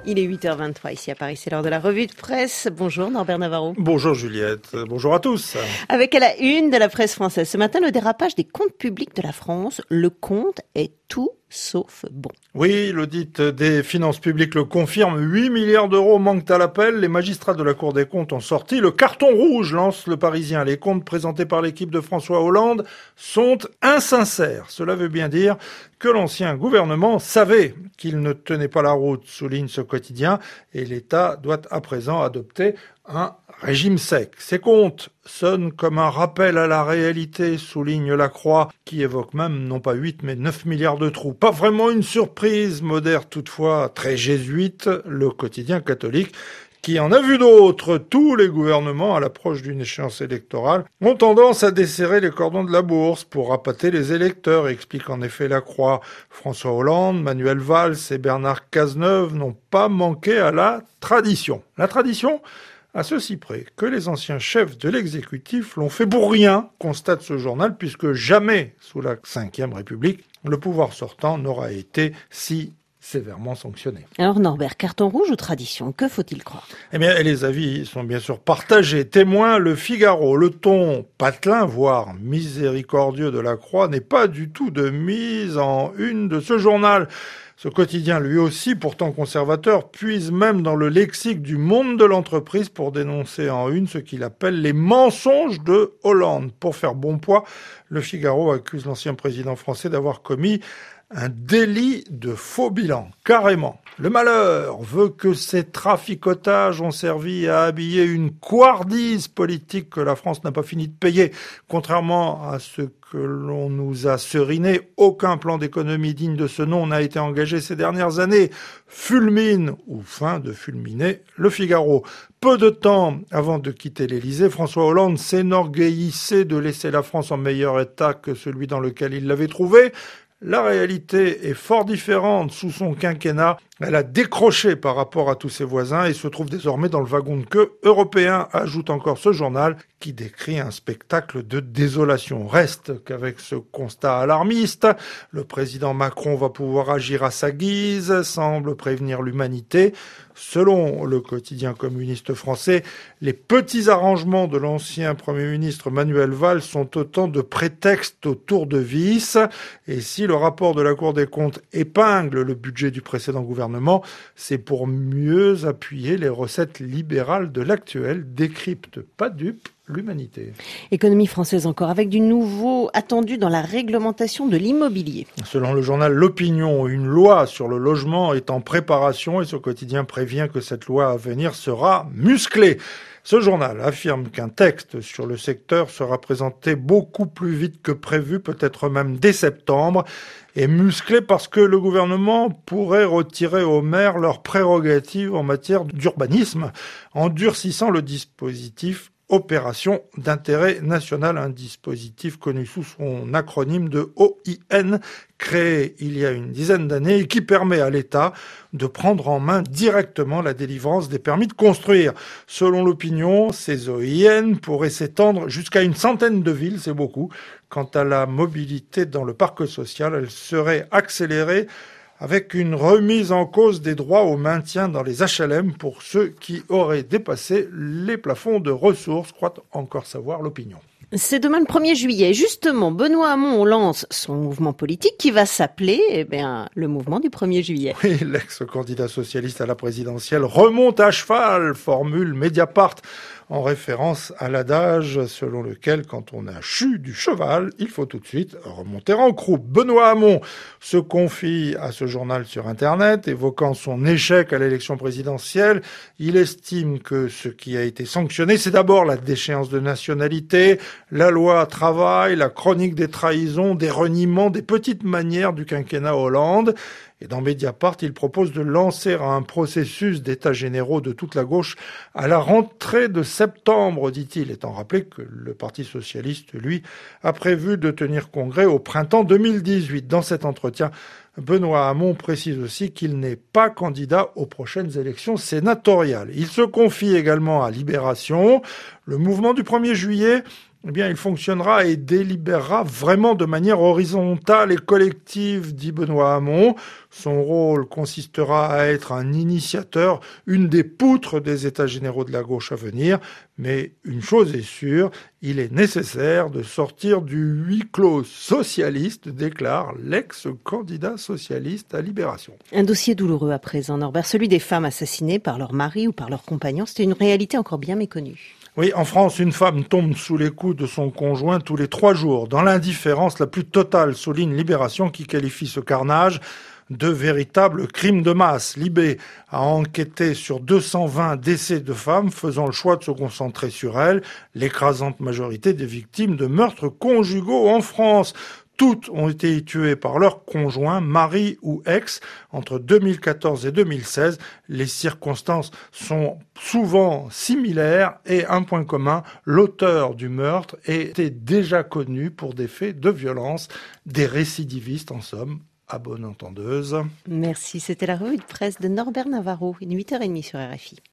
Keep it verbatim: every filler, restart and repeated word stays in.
Il est huit heures vingt-trois ici à Paris, c'est l'heure de la revue de presse. Bonjour Norbert Navarro. Bonjour Juliette, bonjour à tous. Avec à la une de la presse française ce matin, le dérapage des comptes publics de la France. Le compte est tout sauf bon. Oui, l'audit des finances publiques le confirme. huit milliards d'euros manquent à l'appel. Les magistrats de la Cour des comptes ont sorti le carton rouge, lance le Parisien. Les comptes présentés par l'équipe de François Hollande sont insincères. Cela veut bien dire que l'ancien gouvernement savait qu'il ne tenait pas la route, souligne ce quotidien, et l'État doit à présent adopter un régime sec. Ces comptes sonnent comme un rappel à la réalité, souligne La Croix, qui évoque même non pas huit mais neuf milliards de trous. Pas vraiment une surprise, modère toutefois très jésuite le quotidien catholique, qui en a vu d'autres. Tous les gouvernements, à l'approche d'une échéance électorale, ont tendance à desserrer les cordons de la bourse pour appâter les électeurs, explique en effet La Croix. François Hollande, Manuel Valls et Bernard Cazeneuve n'ont pas manqué à la tradition. La tradition ? À ceci près que les anciens chefs de l'exécutif l'ont fait pour rien, constate ce journal, puisque jamais, sous la cinquième République, le pouvoir sortant n'aura été si sévèrement sanctionné. Alors Norbert, carton rouge ou tradition, que faut-il croire ? Eh bien, les avis sont bien sûr partagés. Témoin, Le Figaro, le ton patelin, voire miséricordieux de La Croix n'est pas du tout de mise en une de ce journal. Ce quotidien, lui aussi, pourtant conservateur, puise même dans le lexique du monde de l'entreprise pour dénoncer en une ce qu'il appelle les mensonges de Hollande. Pour faire bon poids, Le Figaro accuse l'ancien président français d'avoir commis un délit de faux bilan, carrément. Le malheur veut que ces traficotages ont servi à habiller une couardise politique que la France n'a pas fini de payer. Contrairement à ce que l'on nous a seriné, aucun plan d'économie digne de ce nom n'a été engagé ces dernières années. Fulmine, ou fin de fulminer, Le Figaro. Peu de temps avant de quitter l'Élysée, François Hollande s'énorgueillissait de laisser la France en meilleur état que celui dans lequel il l'avait trouvée. La réalité est fort différente. Sous son quinquennat, elle a décroché par rapport à tous ses voisins et se trouve désormais dans le wagon de queue européen, ajoute encore ce journal qui décrit un spectacle de désolation. Reste qu'avec ce constat alarmiste, le président Macron va pouvoir agir à sa guise, semble prévenir l'humanité. Selon le quotidien communiste français, les petits arrangements de l'ancien Premier ministre Manuel Valls sont autant de prétextes au tour de vis. Et si le rapport de la Cour des comptes épingle le budget du précédent gouvernement, c'est pour mieux appuyer les recettes libérales de l'actuel, décrypte pas dupe l'humanité. Économie française encore, avec du nouveau attendu dans la réglementation de l'immobilier. Selon le journal L'Opinion, une loi sur le logement est en préparation et ce quotidien prévient que cette loi à venir sera musclée. Ce journal affirme qu'un texte sur le secteur sera présenté beaucoup plus vite que prévu, peut-être même dès septembre, et musclé parce que le gouvernement pourrait retirer aux maires leurs prérogatives en matière d'urbanisme, en durcissant le dispositif Opération d'intérêt national, un dispositif connu sous son acronyme de O I N, créé il y a une dizaine d'années et qui permet à l'État de prendre en main directement la délivrance des permis de construire. Selon l'opinion, ces O I N pourraient s'étendre jusqu'à une centaine de villes, c'est beaucoup. Quant à la mobilité dans le parc social, elle serait accélérée avec une remise en cause des droits au maintien dans les H L M pour ceux qui auraient dépassé les plafonds de ressources, croit encore savoir l'opinion. C'est demain le premier juillet. Justement, Benoît Hamon lance son mouvement politique qui va s'appeler eh bien, le mouvement du premier juillet. Oui, l'ex-candidat socialiste à la présidentielle remonte à cheval, formule Mediapart, en référence à l'adage selon lequel quand on a chu du cheval, il faut tout de suite remonter en croupe. Benoît Hamon se confie à ce journal sur Internet, évoquant son échec à l'élection présidentielle. Il estime que ce qui a été sanctionné, c'est d'abord la déchéance de nationalité, la loi travail, la chronique des trahisons, des reniements, des petites manières du quinquennat Hollande. Et dans Mediapart, il propose de lancer un processus d'états généraux de toute la gauche à la rentrée de septembre, dit-il, étant rappelé que le Parti socialiste, lui, a prévu de tenir congrès au printemps deux mille dix-huit. Dans cet entretien, Benoît Hamon précise aussi qu'il n'est pas candidat aux prochaines élections sénatoriales. Il se confie également à Libération. Le mouvement du premier juillet Eh bien, il fonctionnera et délibérera vraiment de manière horizontale et collective, dit Benoît Hamon. Son rôle consistera à être un initiateur, une des poutres des États généraux de la gauche à venir. Mais une chose est sûre, il est nécessaire de sortir du huis clos socialiste, déclare l'ex-candidat socialiste à Libération. Un dossier douloureux à présent, Norbert, celui des femmes assassinées par leur mari ou par leur compagnon. C'était une réalité encore bien méconnue. Oui, en France, une femme tombe sous les coups de son conjoint tous les trois jours, dans l'indifférence la plus totale, souligne Libération, qui qualifie ce carnage de véritable crime de masse. Libé a enquêté sur deux cent vingt décès de femmes, faisant le choix de se concentrer sur elles, l'écrasante majorité des victimes de meurtres conjugaux en France. Toutes ont été tuées par leur conjoint, mari ou ex, entre deux mille quatorze et deux mille seize. Les circonstances sont souvent similaires et un point commun, l'auteur du meurtre était déjà connu pour des faits de violence, des récidivistes en somme, à bonne entendeuse. Merci, c'était la revue de presse de Norbert Navarro, une huit heures trente sur R F I.